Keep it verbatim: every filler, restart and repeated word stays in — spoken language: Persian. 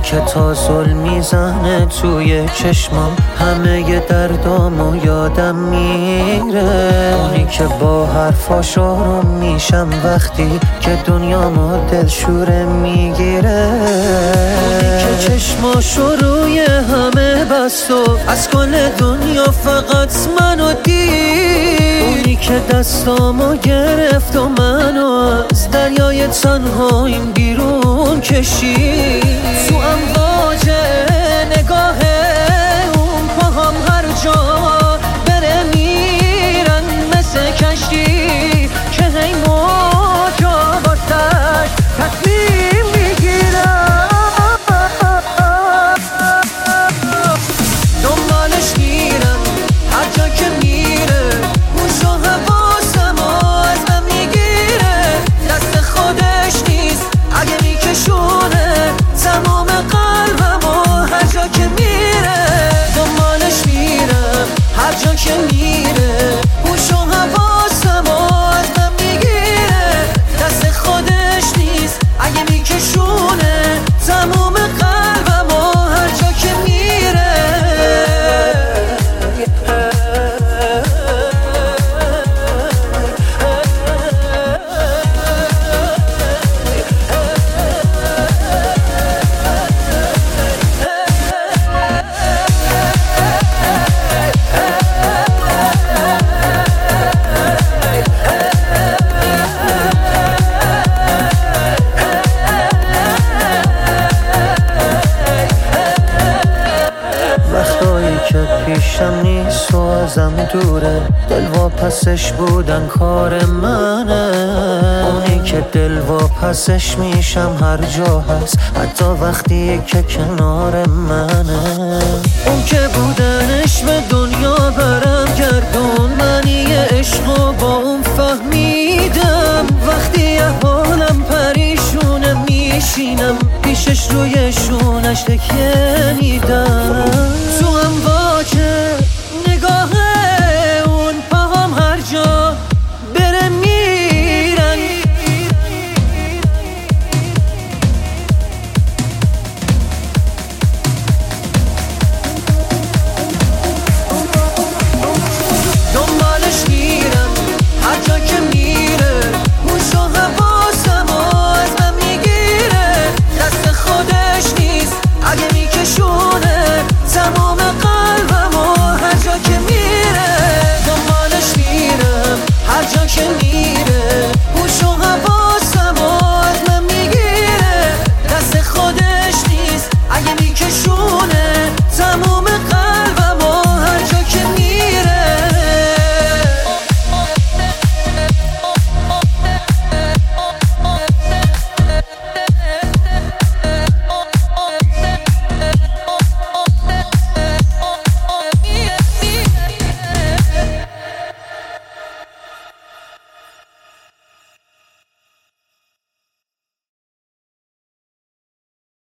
که تا ظلم میزنه توی چشمام، همه ی دردامو یادم میره. اونی که با حرفاش آروم میشم وقتی که دنیامو دلشوره میگیره. اونی که چشماشو روی همه بست و از کل دنیا فقط منو دید. اونی که دستامو گرفت و منو از دریای تنهاییم بیرون کشید. تو امواج نگاه اون پاهم هر جا بره میرن مثل کشتی که هی موجا واسش تصمیم میگیرن. دنبالش میرم هر جا که میره، موش و حواسم از من میگیره. دست خودش نیست اگه میکشونه تمام قلبمو هر جا که میره. دنبالش میرم هر جا که میره، موش و حواسم از من میگیره. دست خودش نیست اگه میکشونه تمام قلبمو هر جا که میره. وقتایی که پیشم نیست و ازم دوره، دل واپسش بودن کار منه. اونی که دل واپسش میشم هر جا هست، حتی وقتی که کنار منه. اون که بودنش به دنیا برم گردون، منی عشقو با اون فهمیدم. وقتی احوالم پریشونه میشینم پیشش روی شونش تکیه میدم. تو امواج نگاه اون پاهم هر جا بره میرن. دنبالش میرم هر جا که میره، موش و حواسم از من میگیره. دست خودش نیست اگه میکشونه تمام قلبمو هر جا که میره. دنبالش میرم هر جا که میره،